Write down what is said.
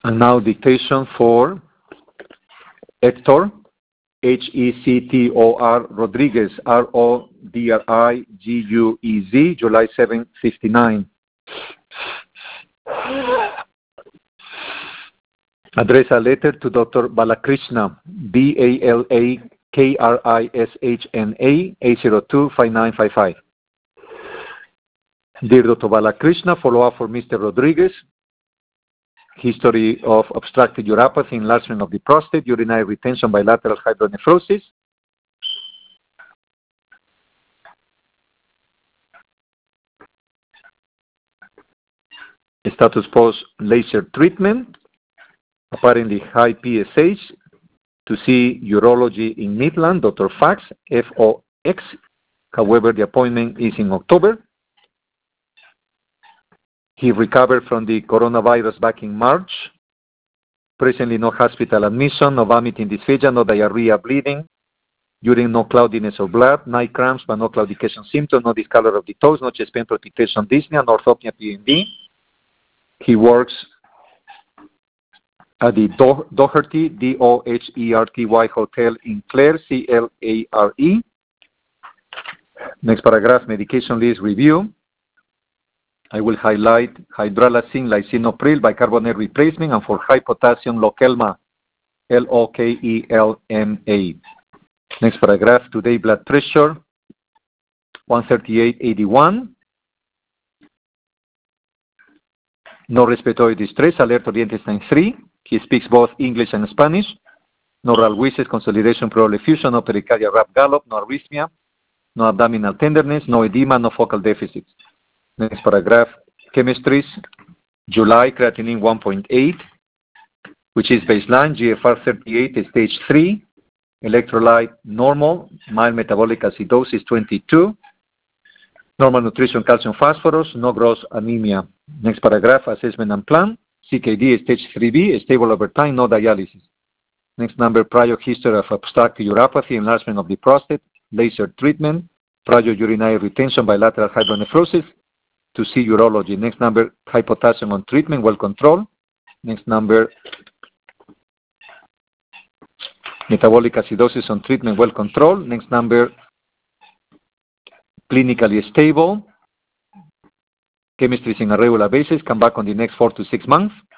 And now dictation for Hector, Hector Rodriguez, Rodriguez, July 7, 59. Address a letter to Dr. Balakrishna, Balakrishna, 802-5955. Dear Dr. Balakrishna, follow-up for Mr. Rodriguez. History of obstructive uropathy, enlargement of the prostate, urinary retention, bilateral hydronephrosis. Status post laser treatment, apparently high PSH, to see urology in Midland, Dr. Fox, Fox. However, the appointment is in October. He recovered from the coronavirus back in March. Presently no hospital admission, no vomiting, dysphagia, no diarrhea, bleeding, urine, no cloudiness or blood, night cramps but no claudication symptoms, no discolor of the toes, no chest pain, palpitation, dyspnea, no orthopnea, PND. He works at the Doherty, Doherty Hotel in Clare, Clare. Next paragraph, medication list review. I will highlight hydralazine, lisinopril, bicarbonate replacement, and for high potassium, Lokelma, Lokelma. Next paragraph, today blood pressure, 138/81. No respiratory distress, alert oriented sign 3. He speaks both English and Spanish. No oral wheezes, consolidation, pleural effusion, no pericardial rap gallop, no arrhythmia, no abdominal tenderness, no edema, no focal deficits. Next paragraph, chemistries, July, creatinine 1.8, which is baseline, GFR 38, stage 3, electrolyte normal, mild metabolic acidosis 22, normal nutrition, calcium, phosphorus, no gross anemia. Next paragraph, assessment and plan, CKD stage 3B, stable over time, no dialysis. Next number, prior history of obstructive uropathy, enlargement of the prostate, laser treatment, prior urinary retention, bilateral hydronephrosis, to see urology. Next number, high potassium on treatment, well controlled. Next number, metabolic acidosis on treatment, well controlled. Next number, clinically stable. Chemistry is in a regular basis. Come back on the next 4 to 6 months.